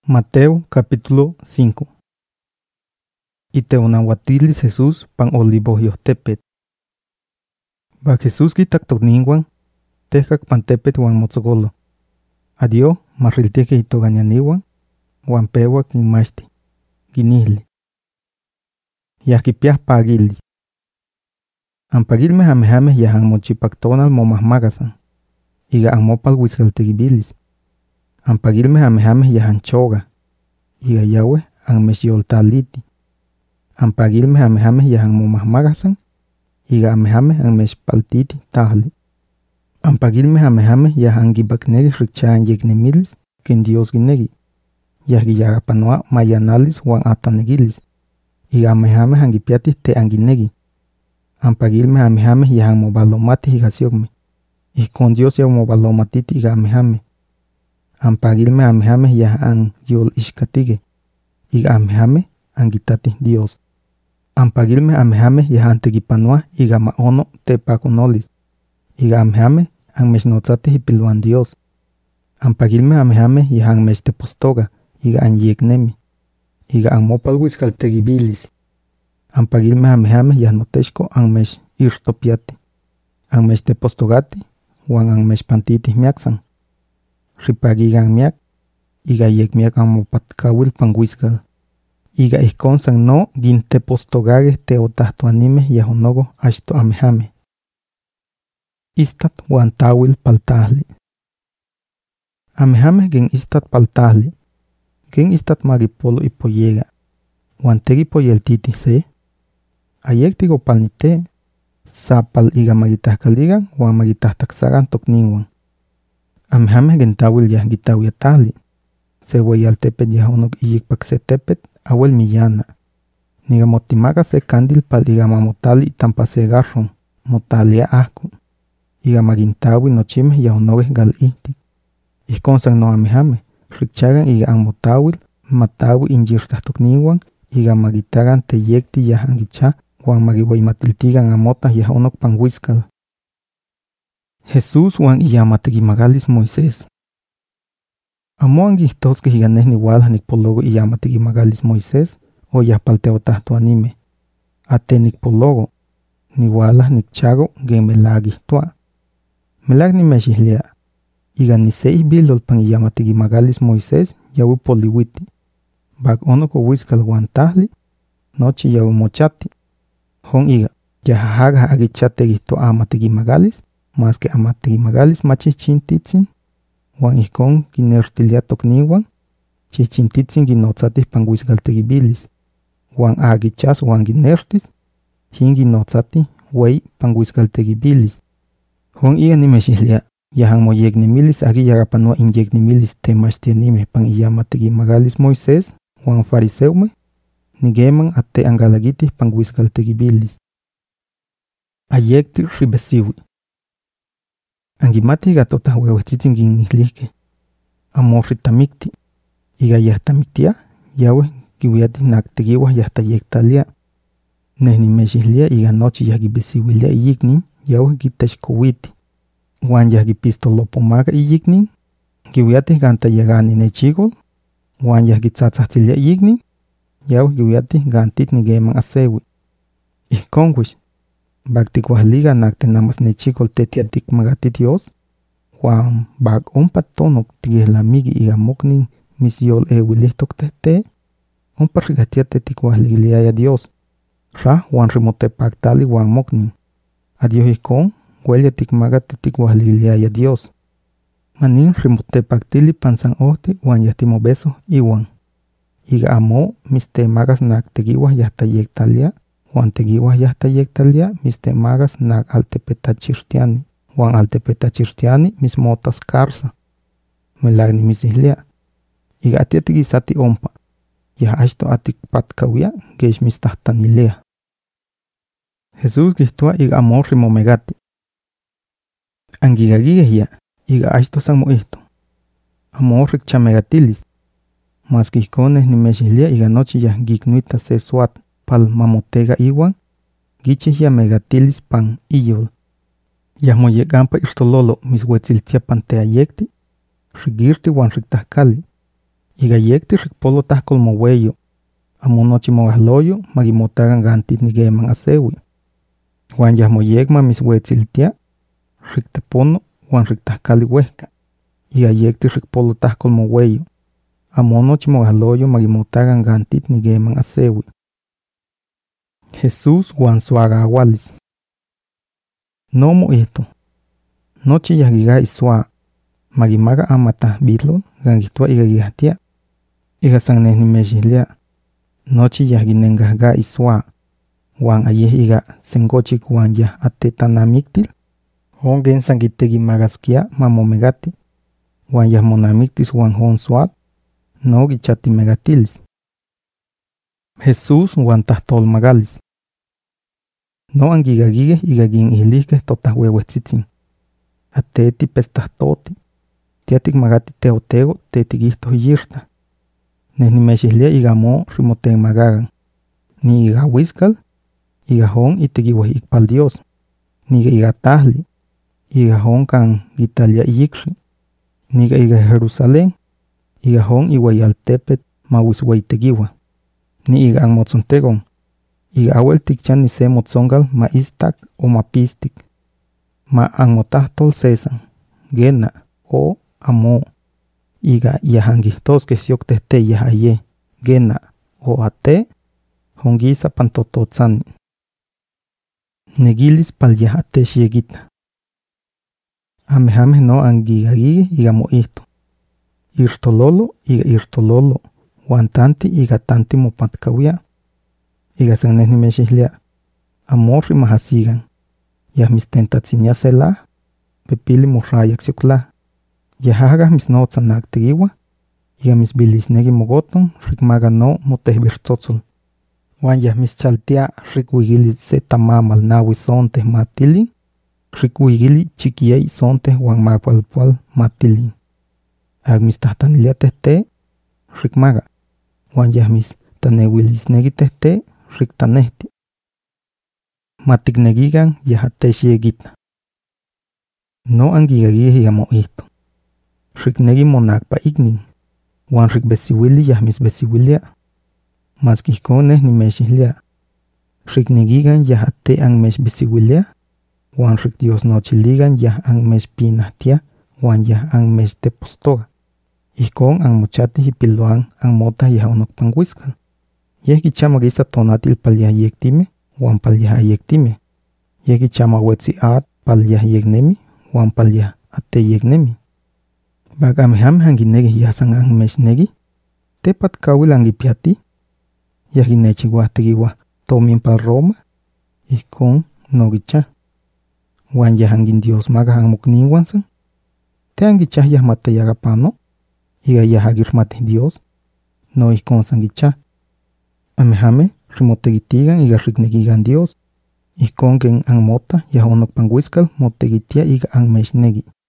Mateo capítulo 5. Y teonahuatilis Jesús pan olivohyostepet. Va Jesús quitak tocninguan, tehcac pantepet wan motzogolo. Adio, marrilteque itogañaniwan, wan pewa quinmachti, guinihli. Yahquipiah pagilis. Ampagilmeh amejameh yahan mochipactonal momahmagasan, iga anmopal wisgaltegibilis. Ampagilmeh amejameh yahan choga, iga yahweh anmechyoltaliti. Ampagilmeh amejameh yahan momahmagasan, iga amejameh anmechpaltiti tahli. Ampagilmeh amejameh yahan gibaknegi rikchaan yeknemilis, ken Dios ginegi. Yahgiyagapanoa mayanalis wan atanegilis. Iga amejameh angipiatis te anginegi. Ampagilmeh amejameh yahan mobalomati higasyogmeh. Ihkon Dios yaw mobalomatiti iga amejameh. Ampagilmeh amejameh yahan yol ishkatige. Iga amejameh angitati Dios. Ampagilmeh amejameh yahan tegipanoa iga maono tepaconolis. Iga amejameh anmechnotzati hipiluan Dios. Ampagilmeh amejameh yahan mechtepostoga iga anyeknemi. Iga anmopal wisgaltegibilis. Ampagilmeh amejameh yahnotexco anmech irtopiati. Anmechtepostogati wan anmechpantiti miaksan. Ripagigan miak, iga yekmiak anmopatkawil pan wisgal. Iga ihkon san no gintepostogageh teotahtoanimeh yahonogo achto amejameh. Istat wan tawil paltahli. Amejameh gen istat paltahli. Gen istat magipolo ipoyega. Wan tegipoyeltiti se. Ayektig opalnite. Sapal iga magitahkaligan wan magitahtaksagan tokninwan. Amejameh gen tawil yahgitawiatahli. Seweyaltepet yahonog iyikpak se tepet awel millana. Niga motimaga se candil pal iga mamotali itampa se garron. Motalia ahku. Iga magintawi nochimeh yahonogeh gal ihtik. Ihkon san no amejameh. Rikchagan iga anmotawil matawi inyirtahtokninwan iga magitagan teyekti yahangicha wan magiweymatiltigan amotah yahonog pan wisgal. Jesús wan iyamategimagalis Moisés. Amoan gihtoskeh iga neh niualah nikpologo iyamategimagalis Moisés o yahpalteotahtoanimeh. Ate nikpologo, niualah nikchago gen melag ihtoa. Melag nimechihlia, iga niseihbilol pan iyamategimagalis Moisés yawi poliwiti. Bag onok wisgal wan tahli, nochi yawi mochati. Hon iga, yahahagah agichattegihtoa amategimagalis, mas que amategimagalis machihchintitzin, wan ihkon ginertilia tokninwan, chihchintitzin ginotzatih pan wisgaltegibilis, wan agichas wan ginertis, hin ginotzatih wey pan wisgaltegibilis. Hon iga nimechihlia, yahan moyeknemilis agi yagapanoa inyeknemilis temachtianimeh pan iyamategimagalis Moisés, wan fariseumeh, nigeman ate angalagitih pan wisgaltegibilis. Ayekti ribesiwi. Angimati iga totah wewehtitzin ginihlihkeh. Amorritamikti. Iga yahtamiktia, yahweh kiwiatih naktegiwah yahtayektalia. Neh nimechihlia iga nochi yahgibesiwilia iyiknin, yahweh gitechkowiti. Wan yahgipistolopomaga iyiknin, kiwiatih gantayagani nechigol, wan yahgitzatzahtilia iyiknin, yahweh kiwiatih gantit nigeman asewi. Ihkon wish. Bagtikuahliga naktenamas nechigol tetiatikmagati Dios, wan bag ompa tonok tigihlamigi iga moknin misyol ewilihtok tehte, ompa rigahtia tetikuahligiliaya Dios. Rah wan rimotepaktali wan moknin. Adios ihkon, huelya tikmaga tetikuahligiliaya Dios. Manin rimotepaktili pan san ohti wan yahtimobeso iwan. Iga amo mistemagas naktegiwah yahtayektalia, wan tegiwah yahtayektalia mistemagas nak altepetachirtiani, wan altepetachirtiani mismotas karsa. Melag nimisihlia. Iga atiatigisati ompa. Yah achto atikpatkawia gesh mistahtanilia. Jesús gihtoa iga amo rimomegati. Angigagigehya, iga achto san moihto. Amo rikchamegatilis. Mas gihkoneh nimechihlia iga nochi yah giknuita se suat pal mamotega iwan, gichih ya megatilis pan iyol. Yah moyegampa irtololo miswetziltia pan teayekti, rigirti wan riktahkali. Iga yekti rikpolo tahkol moweyo, amo nochi mogahloyo magimotagan gantit nigeman asewi. Juan yah moyekma miswetziltia, riktepono Juan riktahkali wehka. Iga yekti rikpolo tahkol moweyo, amo nochi mogahloyo magimotagan gantit nigeman asewi. Jesús Juan suagawalis. Nomo esto. Nochi yagiga isua. Magimaga amata bitlol gangitwa iga gihatia. Iga sangneh nimeshihlia. Nochi yaginengahga isua. Juan ayeh iga sengochik Juan yah atetanamiktil. Hongen sangitegi magaskia mamomegati. Juan yah monamiktis Juan hon suat. No gichati megatilis. Jesús Juan tahtol magalis. No angigagige igagin ihlihke totah huehuetzitzin. Ateti pestahtoti. Tiatik magati teotego tetigihto hiyirta. Nesnimeshihlia igamo rimoten magagan. Ni iga wiskal, iga hon itegiweh ikpal Dios. Niga iga tahli, iga hon kan gitalia iyikri. Niga iga Jerusalén, iga hon iwayaltepet mawiswey tegiwa. Ni iga ang motzontegon. Iga awel tikchan ni se motzongal ma istak o ma pistik. Ma ang motahtol sesan. Gena o amo. Iga yahangihtos que siokte yahaye. Gena o ate. Hongisa pantototzani. Negilis pal yahate shiegita. Amehame no angigagigi iga mo ihto. Irtololo iga irtololo. Wantanti iga tanti mopatkawia. Iga sangneh nimeshihlia. Amorri mahasigan. Yah mistentatsinia sela. Pepili morrayak siokla. Yahaga misnotzanak tegiwa. Iga misbilisnegi mogoton. Rikmaga no motehbirtzotzol. Juan yah mischaltia rikwigili se tamamal nawi sonteh matili. Rikwigili chiquiyay sonteh Juan macualpual matili. Ag mistahtanilia tehte. Rikmaga. Juan yah mistanewilisnegi tehte. Riktanehti. Matiknegigan yahate shiegita. No angigagih igamo ihto. Riknegi monakpa ignin. Juan rikbesiwili yah misbesiwilia. Maskihkoneh nimeshihlia. Riknegigan yahate ang meshbesiwilia. Juan rik Dios nochiligan yah ang meshpinahtia. Juan yah ang meshtepostoga. Ihkon ang mochati hipiloan ang mota yah onokpanguiskal. Yeh kichama gisa tonatil pal yah yektime. Juan pal yah ayektime. Yeh kichama wetsi at pal yah yegnemi. Juan pal yah ate yegnemi. Bagameham hanginegi yasan ang meshnegi. Tepat kawil ang ipiati. Yah ginechiwa tegiwa tomin pal Roma. Ihkon no gicha. Juan yah angin Dios maga ang mukniwansan. Te ang gicha yah mate yagapano. Iga yah agirmati Dios. No ihkon san gicha. Amehame rimotegitigan iga riknegigan Dios. Ihkon gen ang mota yah onokpanguiskal motegitia iga ang meshnegi.